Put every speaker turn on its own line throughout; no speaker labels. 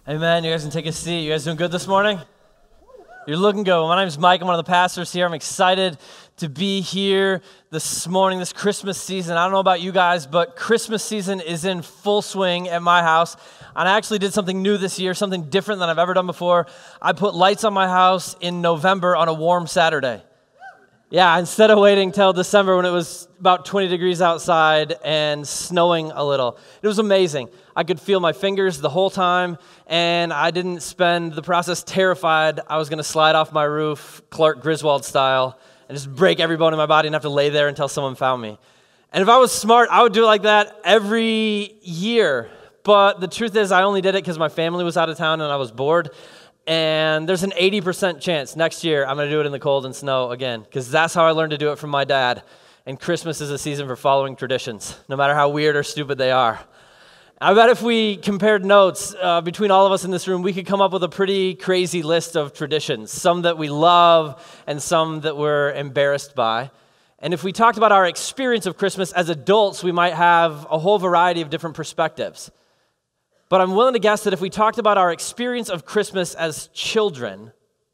Hey man, you guys can take a seat. You guys doing good this morning? You're looking good. My name is Mike. I'm one of the pastors here. I'm excited to be here this morning, this Christmas season. I don't know about you guys, but Christmas season is in full swing at my house. And I actually did something new this year, something different than I've ever done before. I put lights on my house in November on a warm Saturday. Yeah, instead of waiting till December when it was about 20 degrees outside and snowing a little. It was amazing. I could feel my fingers the whole time, and I didn't spend the process terrified I was going to slide off my roof, Clark Griswold style, and just break every bone in my body and have to lay there until someone found me. And if I was smart, I would do it like that every year. But the truth is, I only did it because my family was out of town and I was bored. And there's an 80% chance next year I'm going to do it in the cold and snow again, because that's how I learned to do it from my dad. And Christmas is a season for following traditions, no matter how weird or stupid they are. I bet if we compared notes between all of us in this room, we could come up with a pretty crazy list of traditions, some that we love and some that we're embarrassed by. And if we talked about our experience of Christmas as adults, we might have a whole variety of different perspectives. But I'm willing to guess that if we talked about our experience of Christmas as children,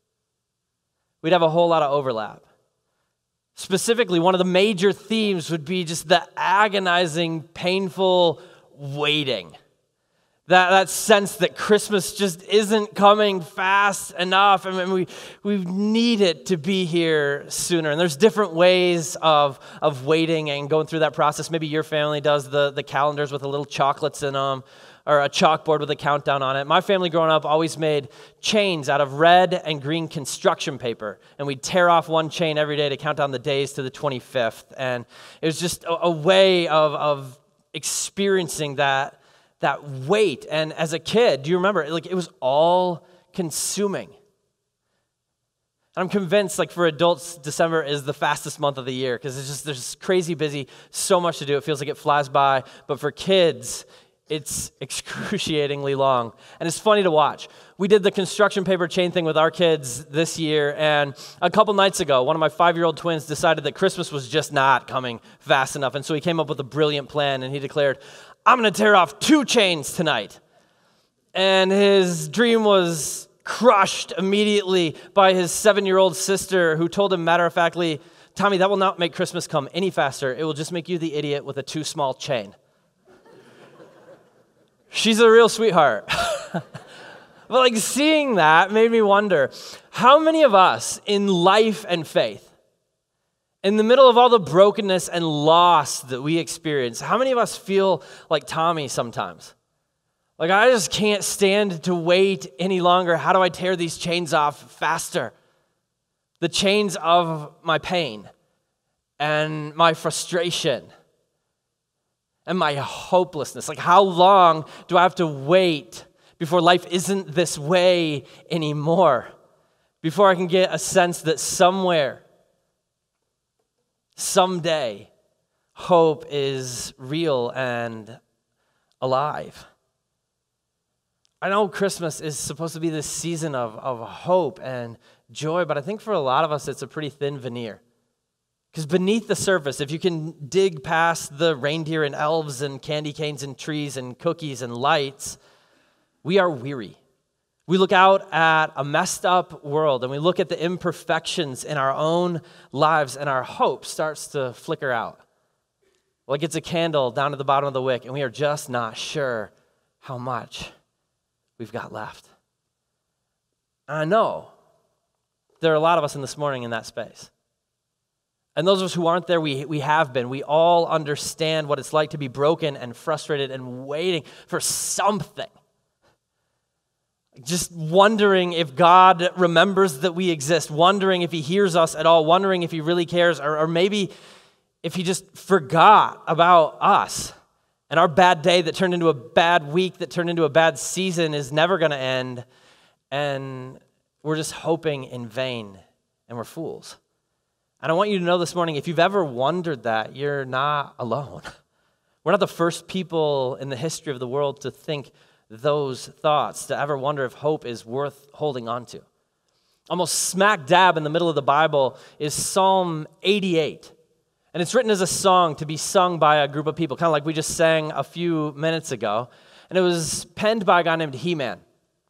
we'd have a whole lot of overlap. Specifically, one of the major themes would be just the agonizing, painful waiting. That sense that Christmas just isn't coming fast enough. I mean, we need it to be here sooner. And there's different ways of waiting and going through that process. Maybe your family does the calendars with the little chocolates in them, or a chalkboard with a countdown on it. My family growing up always made chains out of red and green construction paper, and we'd tear off one chain every day to count down the days to the 25th. And it was just a way of experiencing that weight. And as a kid, do you remember, like, it was all consuming. And I'm convinced, like, for adults, December is the fastest month of the year, because there's crazy busy, so much to do. It feels like it flies by. But for kids, it's excruciatingly long. And it's funny to watch. We did the construction paper chain thing with our kids this year, and a couple nights ago, one of my 5-year-old twins decided that Christmas was just not coming fast enough, and so he came up with a brilliant plan, and he declared, I'm going to tear off 2 chains tonight. And his dream was crushed immediately by his 7-year-old sister, who told him matter-of-factly, Tommy, that will not make Christmas come any faster. It will just make you the idiot with a too small chain. She's a real sweetheart. But like, seeing that made me wonder, how many of us in life and faith, in the middle of all the brokenness and loss that we experience, how many of us feel like Tommy sometimes? Like, I just can't stand to wait any longer. How do I tear these chains off faster? The chains of my pain and my frustration and my hopelessness. Like, how long do I have to wait before life isn't this way anymore? Before I can get a sense that somewhere, someday, hope is real and alive. I know Christmas is supposed to be this season of hope and joy, but I think for a lot of us, it's a pretty thin veneer. Because beneath the surface, if you can dig past the reindeer and elves and candy canes and trees and cookies and lights, we are weary. We look out at a messed up world and we look at the imperfections in our own lives, and our hope starts to flicker out. Like it's a candle down to the bottom of the wick, and we are just not sure how much we've got left. And I know there are a lot of us in this morning in that space. And those of us who aren't there, we have been. We all understand what it's like to be broken and frustrated and waiting for something. Just wondering if God remembers that we exist, wondering if he hears us at all, wondering if he really cares, or maybe if he just forgot about us. And our bad day that turned into a bad week, that turned into a bad season, is never going to end. And we're just hoping in vain, and we're fools. And I want you to know this morning, if you've ever wondered that, you're not alone. We're not the first people in the history of the world to think those thoughts, to ever wonder if hope is worth holding on to. Almost smack dab in the middle of the Bible is Psalm 88. And it's written as a song to be sung by a group of people, kind of like we just sang a few minutes ago. And it was penned by a guy named He-Man.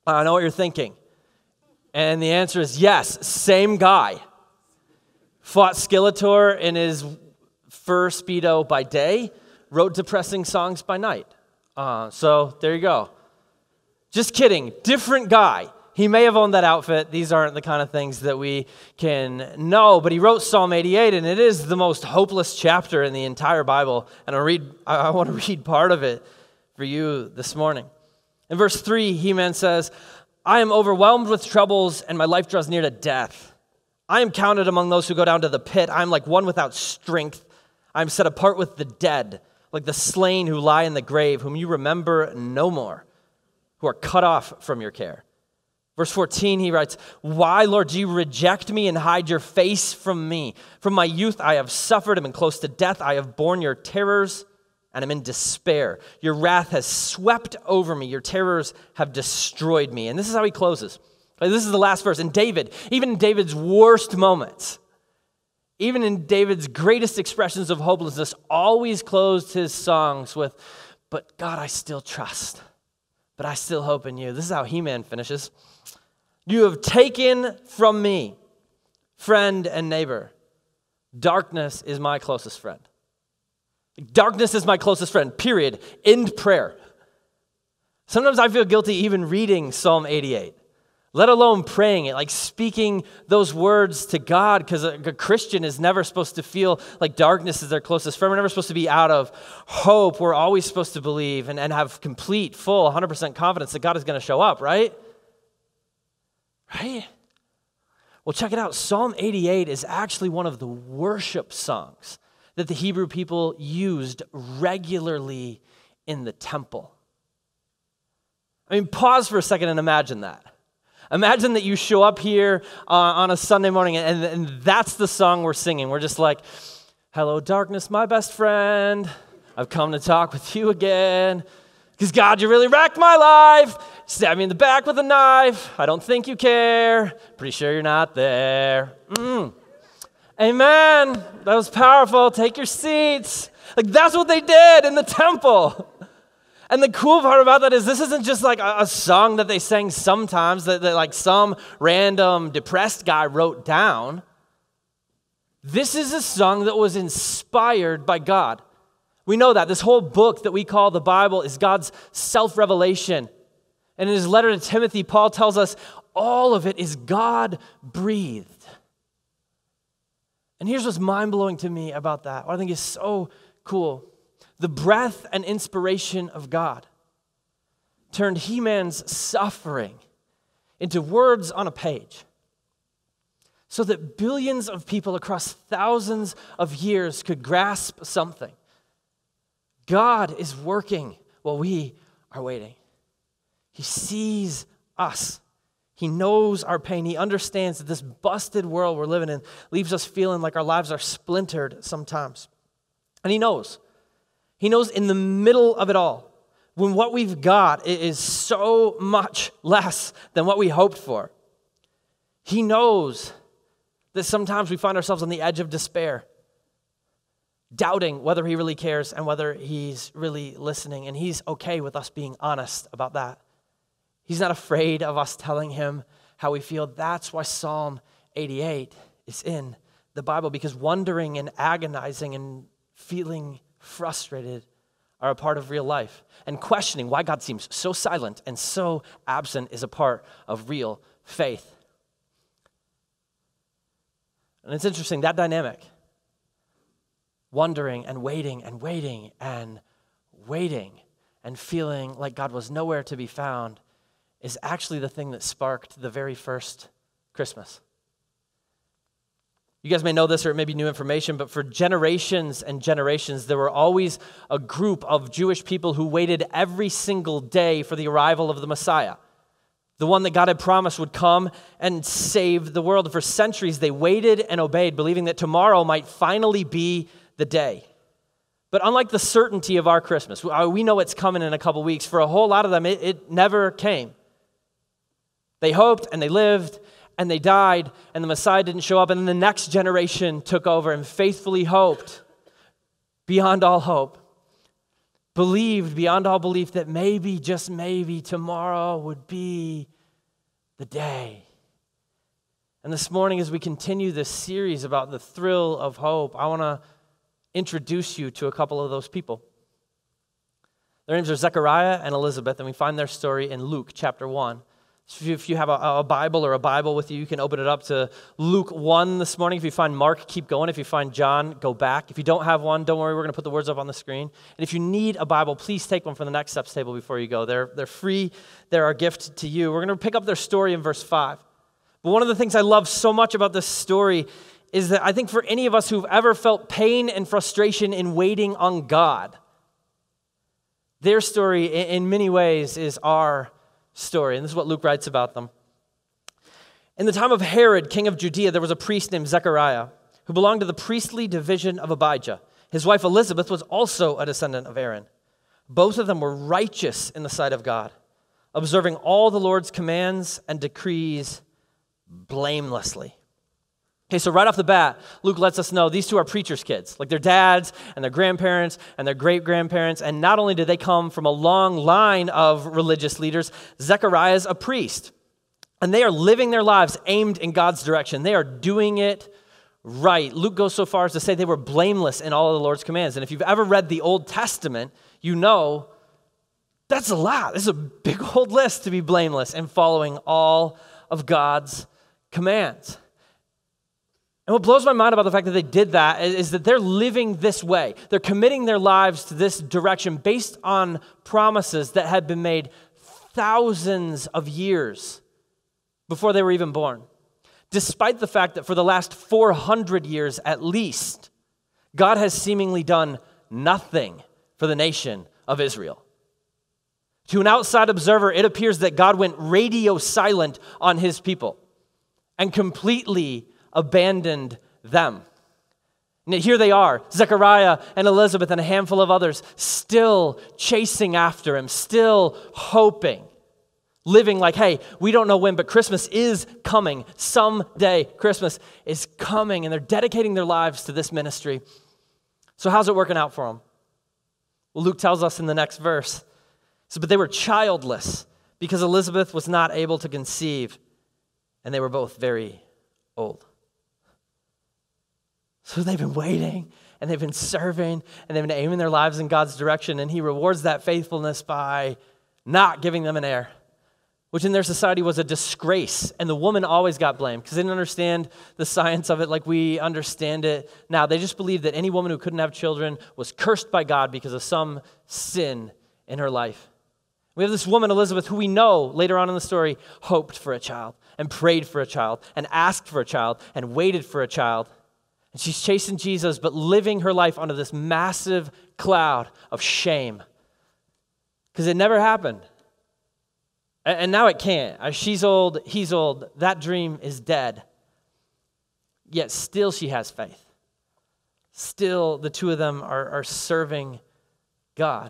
I know what you're thinking. And the answer is yes, same guy. Fought Skeletor in his fur Speedo by day, wrote depressing songs by night. So there you go. Just kidding, different guy. He may have owned that outfit. These aren't the kind of things that we can know, but he wrote Psalm 88, and it is the most hopeless chapter in the entire Bible. And I want to read part of it for you this morning. In verse 3, He-Man says, I am overwhelmed with troubles, and my life draws near to death. I am counted among those who go down to the pit. I am like one without strength. I am set apart with the dead, like the slain who lie in the grave, whom you remember no more, who are cut off from your care. Verse 14, he writes, Why, Lord, do you reject me and hide your face from me? From my youth I have suffered and been close to death. I have borne your terrors and am in despair. Your wrath has swept over me. Your terrors have destroyed me. And this is how he closes. This is the last verse. And David, even in David's worst moments, even in David's greatest expressions of hopelessness, always closed his songs with, But God, I still trust. But I still hope in you. This is how He-Man finishes. You have taken from me, friend and neighbor. Darkness is my closest friend. Darkness is my closest friend, period. End prayer. Sometimes I feel guilty even reading Psalm 88, let alone praying it, like speaking those words to God, because a Christian is never supposed to feel like darkness is their closest friend. We're never supposed to be out of hope. We're always supposed to believe and have complete, full, 100% confidence that God is going to show up, right? Right? Well, check it out. Psalm 88 is actually one of the worship songs that the Hebrew people used regularly in the temple. I mean, pause for a second and imagine that. Imagine that you show up here on a Sunday morning and that's the song we're singing. We're just like, hello, darkness, my best friend. I've come to talk with you again. Because God, you really wrecked my life. Stab me in the back with a knife. I don't think you care. Pretty sure you're not there. Amen. That was powerful. Take your seats. Like that's what they did in the temple. And the cool part about that is this isn't just like a song that they sang sometimes that like some random depressed guy wrote down. This is a song that was inspired by God. We know that. This whole book that we call the Bible is God's self-revelation. And in his letter to Timothy, Paul tells us all of it is God-breathed. And here's what's mind-blowing to me about that. What I think is so cool. The breath and inspiration of God turned He-Man's suffering into words on a page so that billions of people across thousands of years could grasp something. God is working while we are waiting. He sees us. He knows our pain. He understands that this busted world we're living in leaves us feeling like our lives are splintered sometimes. And He knows. He knows in the middle of it all, when what we've got is so much less than what we hoped for. He knows that sometimes we find ourselves on the edge of despair, doubting whether He really cares and whether He's really listening. And He's okay with us being honest about that. He's not afraid of us telling Him how we feel. That's why Psalm 88 is in the Bible, because wondering and agonizing and feeling frustrated are a part of real life. And questioning why God seems so silent and so absent is a part of real faith. And it's interesting, that dynamic, wondering and waiting and waiting and waiting and feeling like God was nowhere to be found, is actually the thing that sparked the very first Christmas. You guys may know this or it may be new information, but for generations and generations, there were always a group of Jewish people who waited every single day for the arrival of the Messiah, the one that God had promised would come and save the world. For centuries, they waited and obeyed, believing that tomorrow might finally be the day. But unlike the certainty of our Christmas, we know it's coming in a couple weeks. For a whole lot of them, it never came. They hoped and they lived and they died, and the Messiah didn't show up, and then the next generation took over and faithfully hoped beyond all hope. believed beyond all belief that maybe, just maybe, tomorrow would be the day. And this morning, as we continue this series about the thrill of hope, I want to introduce you to a couple of those people. Their names are Zechariah and Elizabeth, and we find their story in Luke chapter 1. So if you have a Bible or a Bible with you, you can open it up to Luke 1 this morning. If you find Mark, keep going. If you find John, go back. If you don't have one, don't worry, we're going to put the words up on the screen. And if you need a Bible, please take one from the Next Steps table before you go. They're free. They're our gift to you. We're going to pick up their story in verse 5. But one of the things I love so much about this story is that I think for any of us who've ever felt pain and frustration in waiting on God, their story in many ways is our story. And this is what Luke writes about them. In the time of Herod, king of Judea, there was a priest named Zechariah who belonged to the priestly division of Abijah. His wife Elizabeth was also a descendant of Aaron. Both of them were righteous in the sight of God, observing all the Lord's commands and decrees blamelessly. Okay, so right off the bat, Luke lets us know these two are preachers' kids, like their dads and their grandparents and their great-grandparents, and not only did they come from a long line of religious leaders, Zechariah's a priest, and they are living their lives aimed in God's direction. They are doing it right. Luke goes so far as to say they were blameless in all of the Lord's commands, and if you've ever read the Old Testament, you know that's a lot. This is a big old list to be blameless and following all of God's commands. And what blows my mind about the fact that they did that is that they're living this way. They're committing their lives to this direction based on promises that had been made thousands of years before they were even born. Despite the fact that for the last 400 years at least, God has seemingly done nothing for the nation of Israel. To an outside observer, it appears that God went radio silent on his people and completely abandoned them. And yet here they are, Zechariah and Elizabeth and a handful of others, still chasing after him, still hoping, living like, hey, we don't know when, but Christmas is coming. Someday Christmas is coming, and they're dedicating their lives to this ministry. So how's it working out for them? Well, Luke tells us in the next verse, so, but they were childless because Elizabeth was not able to conceive, and they were both very old. So they've been waiting, and they've been serving, and they've been aiming their lives in God's direction, and he rewards that faithfulness by not giving them an heir, which in their society was a disgrace, and the woman always got blamed because they didn't understand the science of it like we understand it now. They just believed that any woman who couldn't have children was cursed by God because of some sin in her life. We have this woman, Elizabeth, who we know later on in the story hoped for a child and prayed for a child and asked for a child and waited for a child. And she's chasing Jesus, but living her life under this massive cloud of shame because it never happened. And now it can't. She's old, he's old. That dream is dead. Yet still she has faith. Still the two of them are serving God.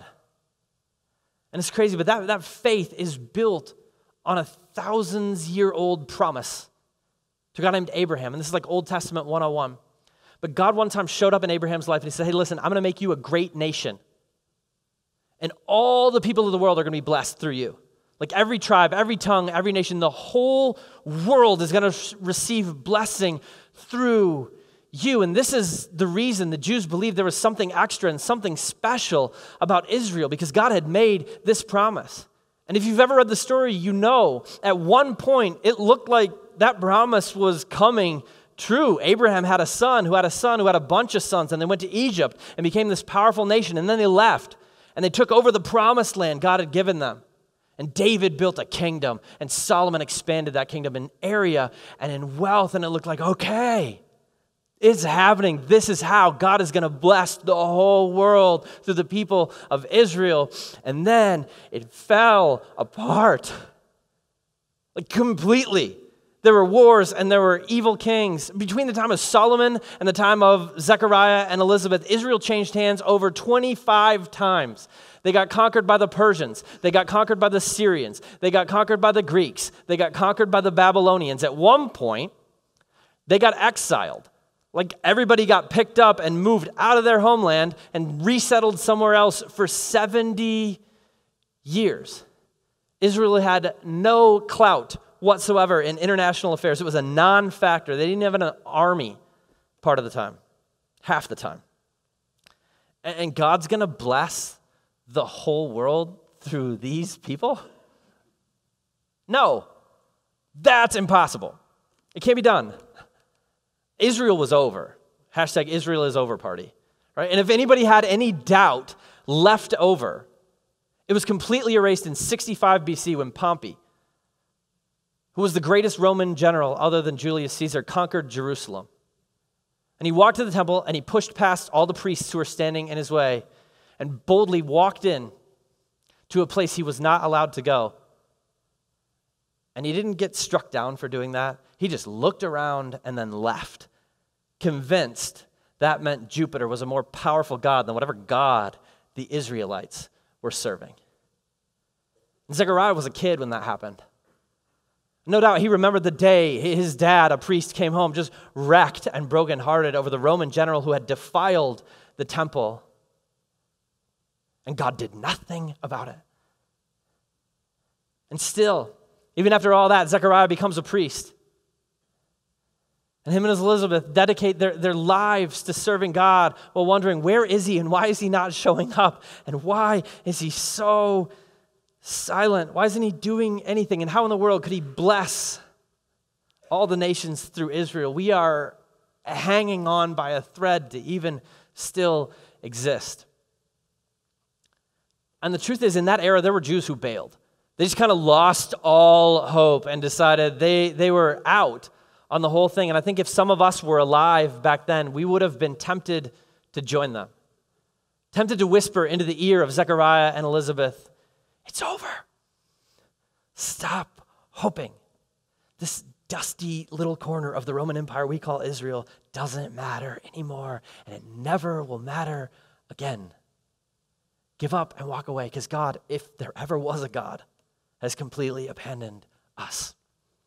And it's crazy, but that faith is built on a 1,000-year-old promise to a guy named Abraham. And this is like Old Testament 101. But God one time showed up in Abraham's life and he said, hey, listen, I'm going to make you a great nation. And all the people of the world are going to be blessed through you. Like every tribe, every tongue, every nation, the whole world is going to receive blessing through you. And this is the reason the Jews believed there was something extra and something special about Israel because God had made this promise. And if you've ever read the story, you know at one point it looked like that promise was coming true. Abraham had a son who had a son who had a bunch of sons, and they went to Egypt and became this powerful nation, and then they left, and they took over the promised land God had given them. And David built a kingdom, and Solomon expanded that kingdom in area and in wealth, and it looked like, okay, it's happening. This is how God is going to bless the whole world through the people of Israel. And then it fell apart, like completely. There were wars and there were evil kings. Between the time of Solomon and the time of Zechariah and Elizabeth, Israel changed hands over 25 times. They got conquered by the Persians. They got conquered by the Syrians. They got conquered by the Greeks. They got conquered by the Babylonians. At one point, they got exiled. Like everybody got picked up and moved out of their homeland and resettled somewhere else for 70 years. Israel had no clout whatsoever in international affairs. It was a non-factor. They didn't have an army part of the time, half the time. And God's going to bless the whole world through these people? No, that's impossible. It can't be done. Israel was over. Hashtag Israel is over party. Right? And if anybody had any doubt left over, it was completely erased in 65 BC when Pompey, who was the greatest Roman general other than Julius Caesar, conquered Jerusalem. And he walked to the temple and he pushed past all the priests who were standing in his way and boldly walked in to a place he was not allowed to go. And he didn't get struck down for doing that. He just looked around and then left, convinced that meant Jupiter was a more powerful god than whatever god the Israelites were serving. And Zechariah was a kid when that happened. No doubt he remembered the day his dad, a priest, came home just wrecked and brokenhearted over the Roman general who had defiled the temple. And God did nothing about it. And still, even after all that, Zechariah becomes a priest. And him and his Elizabeth dedicate their lives to serving God while wondering, where is he and why is he not showing up? And why is he so silent? Why isn't he doing anything? And how in the world could he bless all the nations through Israel? We are hanging on by a thread to even still exist. And the truth is, in that era, there were Jews who bailed. They just kind of lost all hope and decided they were out on the whole thing. And I think if some of us were alive back then, we would have been tempted to join them. Tempted to whisper into the ear of Zechariah and Elizabeth, it's over. Stop hoping. This dusty little corner of the Roman Empire we call Israel doesn't matter anymore, and it never will matter again. Give up and walk away, because God, if there ever was a God, has completely abandoned us.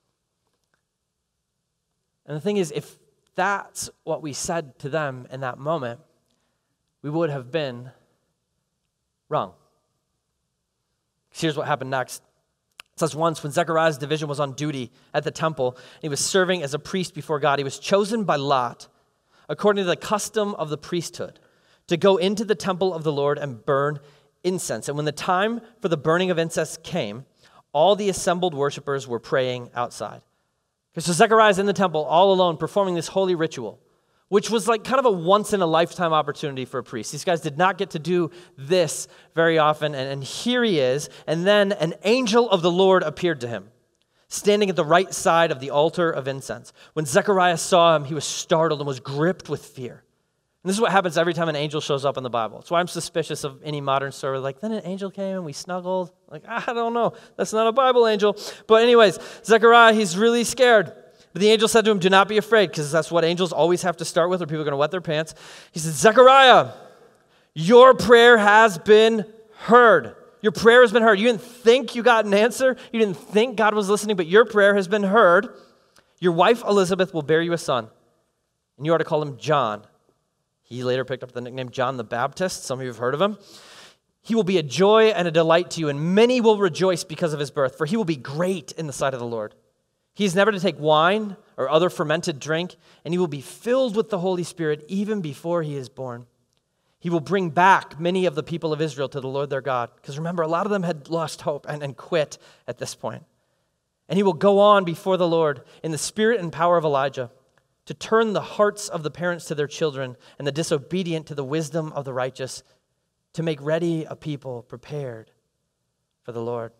And the thing is, if that's what we said to them in that moment, we would have been wrong. Here's what happened next. It says once when Zechariah's division was on duty at the temple, and he was serving as a priest before God, he was chosen by lot, according to the custom of the priesthood, to go into the temple of the Lord and burn incense. And when the time for the burning of incense came, all the assembled worshipers were praying outside. So Zechariah's in the temple all alone performing this holy ritual, which was like kind of a once-in-a-lifetime opportunity for a priest. These guys did not get to do this very often, and here he is. And then an angel of the Lord appeared to him, standing at the right side of the altar of incense. When Zechariah saw him, he was startled and was gripped with fear. And this is what happens every time an angel shows up in the Bible. That's why I'm suspicious of any modern story. Like, then an angel came and we snuggled. Like, I don't know. That's not a Bible angel. But anyways, Zechariah, he's really scared. But the angel said to him, do not be afraid, because that's what angels always have to start with, or people are going to wet their pants. He said, Zechariah, your prayer has been heard. Your prayer has been heard. You didn't think you got an answer. You didn't think God was listening, but your prayer has been heard. Your wife Elizabeth will bear you a son, and you are to call him John. He later picked up the nickname John the Baptist. Some of you have heard of him. He will be a joy and a delight to you, and many will rejoice because of his birth, for he will be great in the sight of the Lord. He is never to take wine or other fermented drink, and he will be filled with the Holy Spirit even before he is born. He will bring back many of the people of Israel to the Lord their God, because remember, a lot of them had lost hope and quit at this point. And he will go on before the Lord in the spirit and power of Elijah, to turn the hearts of the parents to their children and the disobedient to the wisdom of the righteous, to make ready a people prepared for the Lord.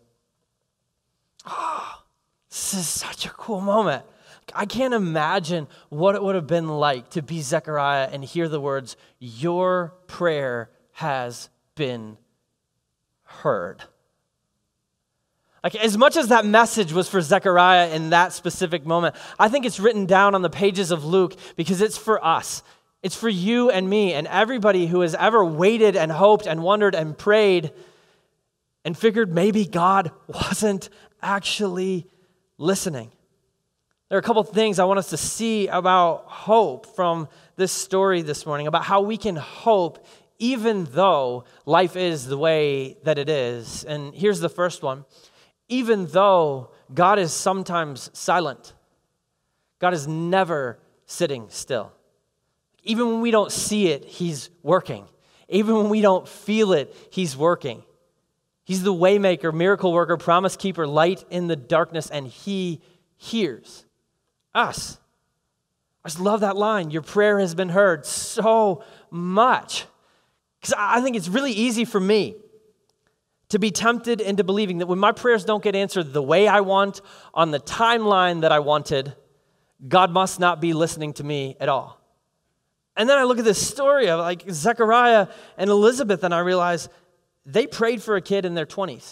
Oh, this is such a cool moment. I can't imagine what it would have been like to be Zechariah and hear the words, your prayer has been heard. Like, as much as that message was for Zechariah in that specific moment, I think it's written down on the pages of Luke because it's for us. It's for you and me and everybody who has ever waited and hoped and wondered and prayed and figured maybe God wasn't actually listening. There are a couple things I want us to see about hope from this story this morning, about how we can hope even though life is the way that it is. And here's the first one. Even though God is sometimes silent, God is never sitting still. Even when we don't see it, he's working. Even when we don't feel it, he's working. He's the waymaker, miracle worker, promise keeper, light in the darkness, and he hears us. I just love that line. Your prayer has been heard so much. Because I think it's really easy for me to be tempted into believing that when my prayers don't get answered the way I want, on the timeline that I wanted, God must not be listening to me at all. And then I look at this story of like Zechariah and Elizabeth, and I realize they prayed for a kid in their 20s.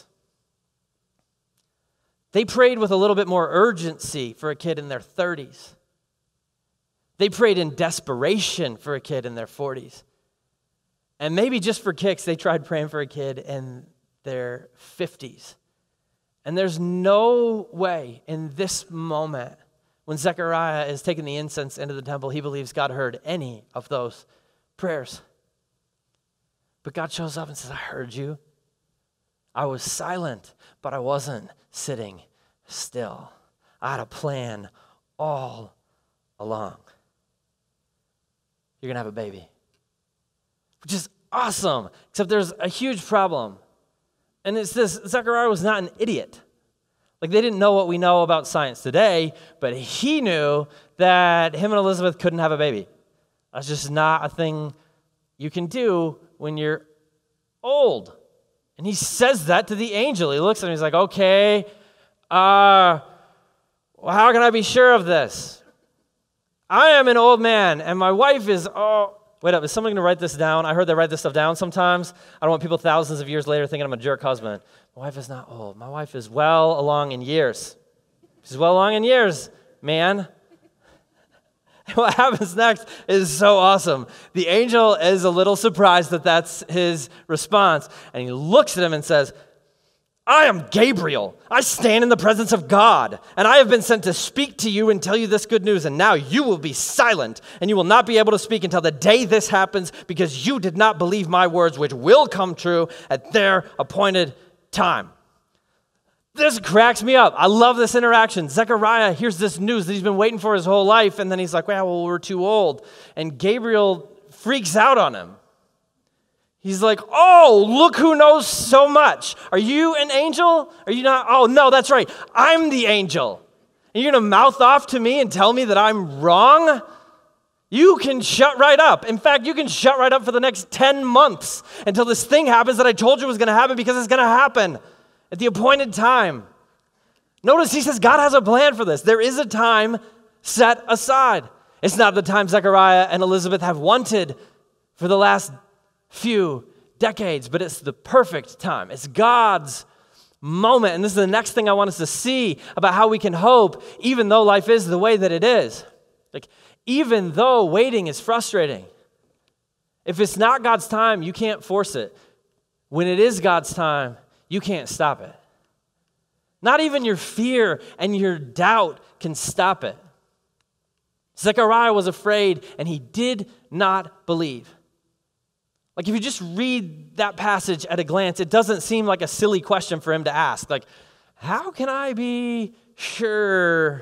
They prayed with a little bit more urgency for a kid in their 30s. They prayed in desperation for a kid in their 40s. And maybe just for kicks, they tried praying for a kid in their 50s. And there's no way in this moment, when Zechariah is taking the incense into the temple, he believes God heard any of those prayers. But God shows up and says, I heard you. I was silent, but I wasn't sitting still. I had a plan all along. You're going to have a baby. Which is awesome, except there's a huge problem. And it's this, Zechariah was not an idiot. Like, they didn't know what we know about science today, but he knew that him and Elizabeth couldn't have a baby. That's just not a thing you can do when you're old. And he says that to the angel. He looks at him, he's like, okay, well, how can I be sure of this? I am an old man, and my wife is, wait up, is someone going to write this down? I heard they write this stuff down sometimes. I don't want people thousands of years later thinking I'm a jerk husband. My wife is not old. My wife is well along in years. She's well along in years, man. What happens next is so awesome. The angel is a little surprised that that's his response. And he looks at him and says, I am Gabriel. I stand in the presence of God, and I have been sent to speak to you and tell you this good news. And now you will be silent, and you will not be able to speak until the day this happens, because you did not believe my words, which will come true at their appointed time. This cracks me up. I love this interaction. Zechariah hears this news that he's been waiting for his whole life, and then he's like, well, we're too old. And Gabriel freaks out on him. He's like, oh, look who knows so much. Are you an angel? Are you not? Oh, no, that's right. I'm the angel. And you're going to mouth off to me and tell me that I'm wrong? You can shut right up. In fact, you can shut right up for the next 10 months until this thing happens that I told you was going to happen, because it's going to happen at the appointed time. Notice he says God has a plan for this. There is a time set aside. It's not the time Zechariah and Elizabeth have wanted for the last few decades, but it's the perfect time. It's God's moment. And this is the next thing I want us to see about how we can hope, even though life is the way that it is. Like, even though waiting is frustrating, if it's not God's time, you can't force it. When it is God's time, you can't stop it. Not even your fear and your doubt can stop it. Zechariah was afraid, and he did not believe. Like, if you just read that passage at a glance, it doesn't seem like a silly question for him to ask. Like, how can I be sure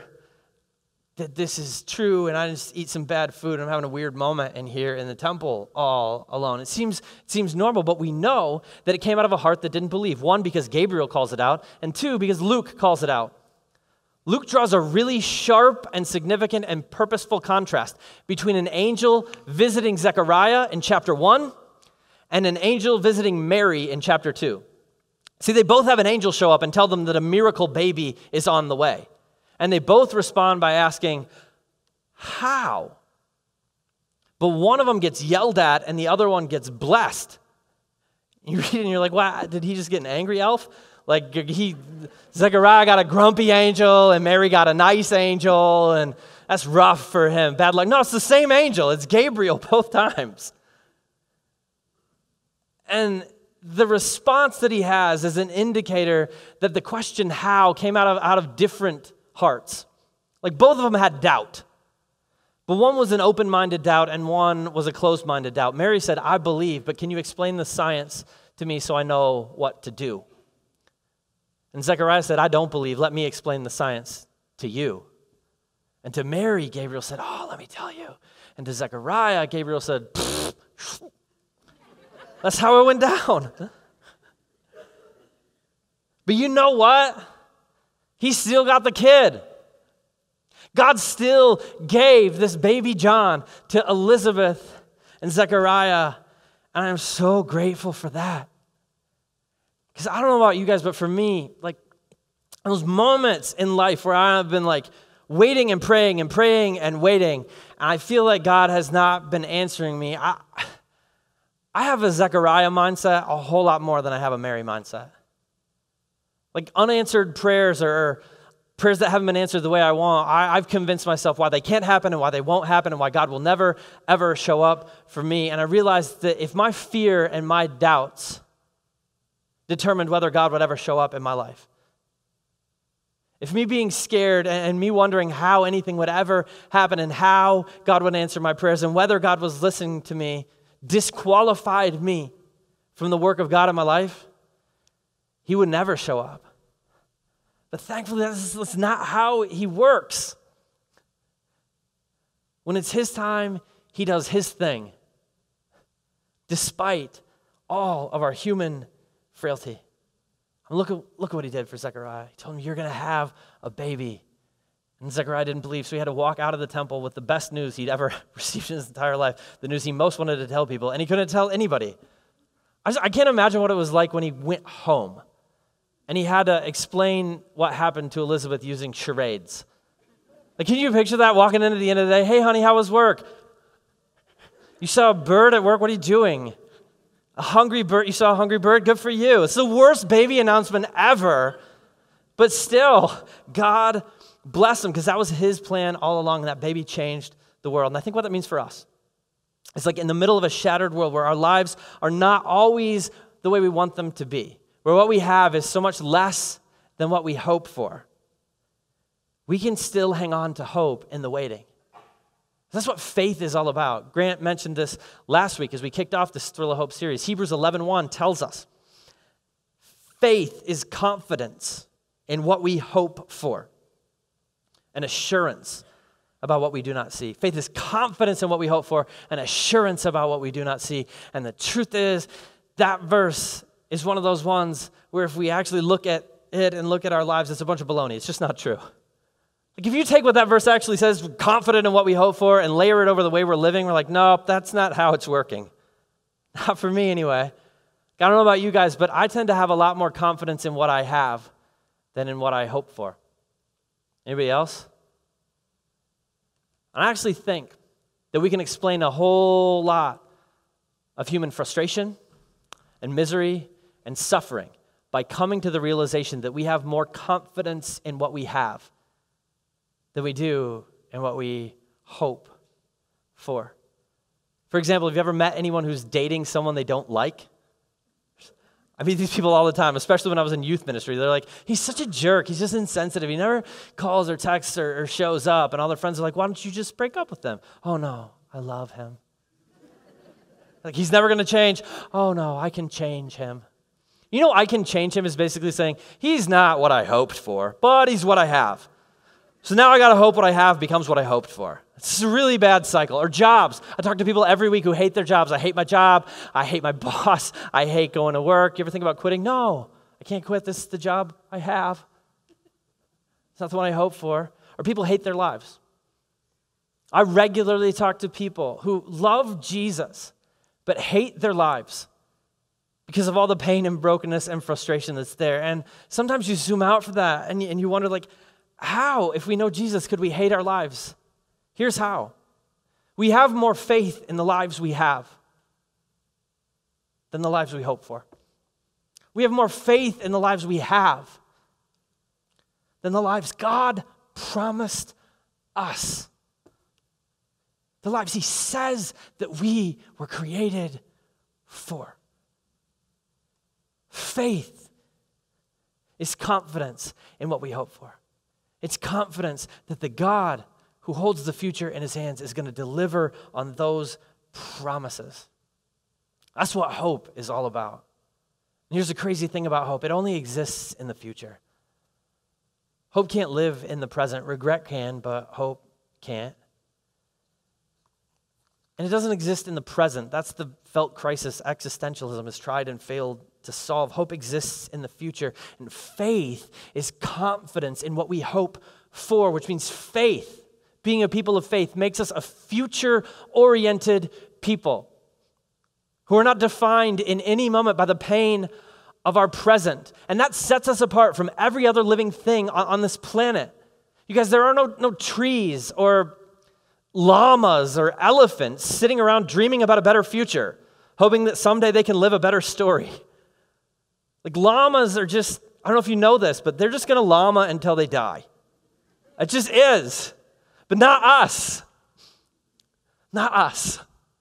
that this is true and I just eat some bad food and I'm having a weird moment in here in the temple all alone? It seems normal, but we know that it came out of a heart that didn't believe. One, because Gabriel calls it out, and two, because Luke calls it out. Luke draws a really sharp and significant and purposeful contrast between an angel visiting Zechariah in chapter 1 and an angel visiting Mary in chapter 2. See, they both have an angel show up and tell them that a miracle baby is on the way. And they both respond by asking, how? But one of them gets yelled at and the other one gets blessed. You read it and you're like, wow, did he just get an angry elf? Like, Zechariah got a grumpy angel and Mary got a nice angel, and that's rough for him. Bad luck. No, it's the same angel. It's Gabriel both times. And the response that he has is an indicator that the question how came out of different hearts. Like both of them had doubt. But one was an open-minded doubt and one was a closed-minded doubt. Mary said, I believe, but can you explain the science to me so I know what to do? And Zechariah said, I don't believe. Let me explain the science to you. And to Mary, Gabriel said, oh, let me tell you. And to Zechariah, Gabriel said, that's how it went down. But you know what? He still got the kid. God still gave this baby John to Elizabeth and Zechariah, and I'm so grateful for that. Because I don't know about you guys, but for me, like those moments in life where I've been like waiting and praying and praying and waiting, and I feel like God has not been answering me, I have a Zechariah mindset a whole lot more than I have a Mary mindset. Like unanswered prayers or prayers that haven't been answered the way I want, I've convinced myself why they can't happen and why they won't happen and why God will never, ever show up for me. And I realized that if my fear and my doubts determined whether God would ever show up in my life, if me being scared and me wondering how anything would ever happen and how God would answer my prayers and whether God was listening to me disqualified me from the work of God in my life, He would never show up. But thankfully, that's not how He works. When it's His time, He does His thing, despite all of our human frailty. Look at what He did for Zechariah. He told him, you're going to have a baby. And Zechariah didn't believe, so he had to walk out of the temple with the best news he'd ever received in his entire life, the news he most wanted to tell people, and he couldn't tell anybody. I can't imagine what it was like when he went home. And he had to explain what happened to Elizabeth using charades. Like, can you picture that walking in at the end of the day? Hey, honey, how was work? You saw a bird at work? What are you doing? A hungry bird? You saw a hungry bird? Good for you. It's the worst baby announcement ever. But still, God bless him because that was His plan all along. And that baby changed the world. And I think what that means for us, it's like in the middle of a shattered world where our lives are not always the way we want them to be, where what we have is so much less than what we hope for, we can still hang on to hope in the waiting. That's what faith is all about. Grant mentioned this last week as we kicked off this Thrill of Hope series. Hebrews 11:1 tells us, faith is confidence in what we hope for, an assurance about what we do not see. Faith is confidence in what we hope for, an assurance about what we do not see. And the truth is, that verse is one of those ones where if we actually look at it and look at our lives, it's a bunch of baloney. It's just not true. Like if you take what that verse actually says, confident in what we hope for, and layer it over the way we're living, we're like, nope, that's not how it's working. Not for me anyway. I don't know about you guys, but I tend to have a lot more confidence in what I have than in what I hope for. Anybody else? I actually think that we can explain a whole lot of human frustration and misery and suffering by coming to the realization that we have more confidence in what we have than we do in what we hope for. For example, have you ever met anyone who's dating someone they don't like? I meet these people all the time, especially when I was in youth ministry. They're like, he's such a jerk. He's just insensitive. He never calls or texts or shows up. And all their friends are like, why don't you just break up with them? Oh, no, I love him. Like, he's never going to change. Oh, no, I can change him. You know, I can change him is basically saying, he's not what I hoped for, but he's what I have. So now I got to hope what I have becomes what I hoped for. It's a really bad cycle. Or jobs. I talk to people every week who hate their jobs. I hate my job. I hate my boss. I hate going to work. You ever think about quitting? No, I can't quit. This is the job I have. It's not the one I hoped for. Or people hate their lives. I regularly talk to people who love Jesus but hate their lives because of all the pain and brokenness and frustration that's there. And sometimes you zoom out for that and you wonder, like, how, if we know Jesus, could we hate our lives? Here's how. We have more faith in the lives we have than the lives we hope for. We have more faith in the lives we have than the lives God promised us. The lives He says that we were created for. Faith is confidence in what we hope for. It's confidence that the God who holds the future in his hands is going to deliver on those promises. That's what hope is all about. And here's the crazy thing about hope. It only exists in the future. Hope can't live in the present. Regret can, but hope can't. And it doesn't exist in the present. That's the felt crisis existentialism has tried and failed to solve. Hope exists in the future. And faith is confidence in what we hope for, which means faith, being a people of faith, makes us a future-oriented people who are not defined in any moment by the pain of our present. And that sets us apart from every other living thing on this planet. You guys, there are no trees or llamas or elephants sitting around dreaming about a better future, hoping that someday they can live a better story. Like llamas are just, I don't know if you know this, but they're just going to llama until they die. It just is. But not us. Not us.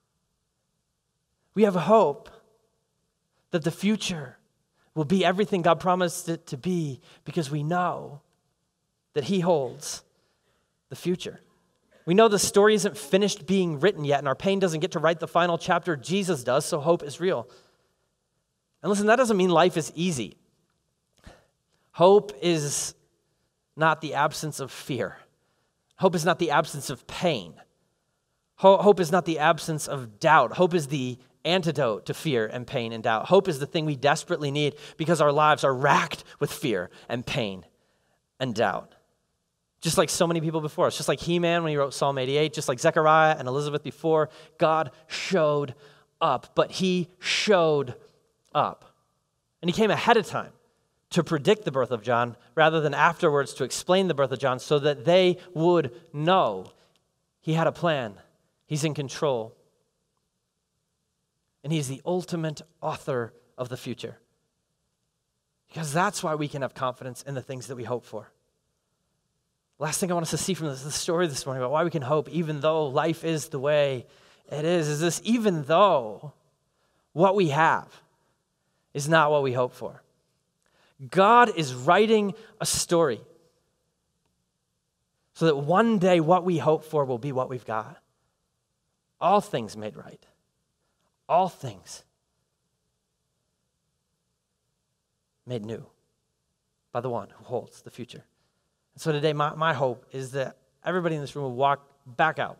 We have hope that the future will be everything God promised it to be because we know that he holds the future. We know the story isn't finished being written yet, and our pain doesn't get to write the final chapter. Jesus does, so hope is real. And listen, that doesn't mean life is easy. Hope is not the absence of fear. Hope is not the absence of pain. Hope is not the absence of doubt. Hope is the antidote to fear and pain and doubt. Hope is the thing we desperately need because our lives are racked with fear and pain and doubt. Just like so many people before us, just like He-Man when he wrote Psalm 88, just like Zechariah and Elizabeth before, God showed up, but he showed up. And he came ahead of time to predict the birth of John rather than afterwards to explain the birth of John so that they would know he had a plan. He's in control. And he's the ultimate author of the future. Because that's why we can have confidence in the things that we hope for. Last thing I want us to see from the story this morning about why we can hope even though life is the way it is this: even though what we have is not what we hope for, God is writing a story so that one day what we hope for will be what we've got. All things made right. All things made new by the one who holds the future. And so today, my hope is that everybody in this room will walk back out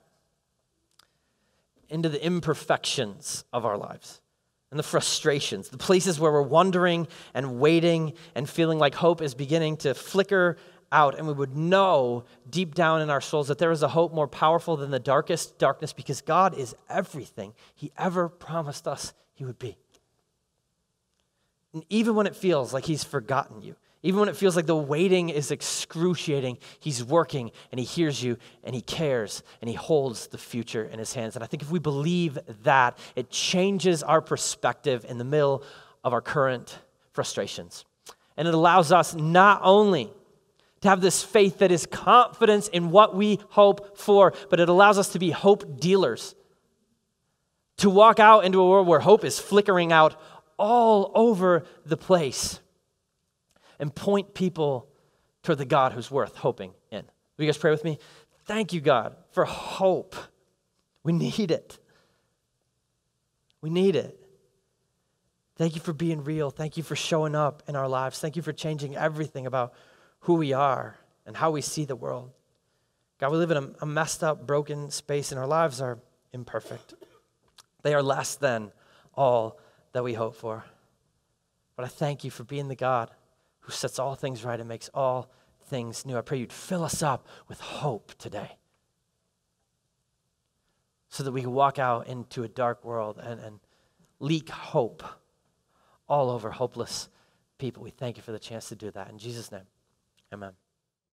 into the imperfections of our lives and the frustrations, the places where we're wondering and waiting and feeling like hope is beginning to flicker out, and we would know deep down in our souls that there is a hope more powerful than the darkest darkness because God is everything he ever promised us he would be. And even when it feels like he's forgotten you, even when it feels like the waiting is excruciating, he's working and he hears you and he cares and he holds the future in his hands. And I think if we believe that, it changes our perspective in the middle of our current frustrations. And it allows us not only to have this faith that is confidence in what we hope for, but it allows us to be hope dealers, to walk out into a world where hope is flickering out all over the place and point people toward the God who's worth hoping in. Will you guys pray with me? Thank you, God, for hope. We need it. We need it. Thank you for being real. Thank you for showing up in our lives. Thank you for changing everything about who we are and how we see the world. God, we live in a messed up, broken space, and our lives are imperfect. They are less than all that we hope for. But I thank you for being the God who sets all things right and makes all things new. I pray you'd fill us up with hope today so that we can walk out into a dark world and leak hope all over hopeless people. We thank you for the chance to do that. In Jesus' name, amen.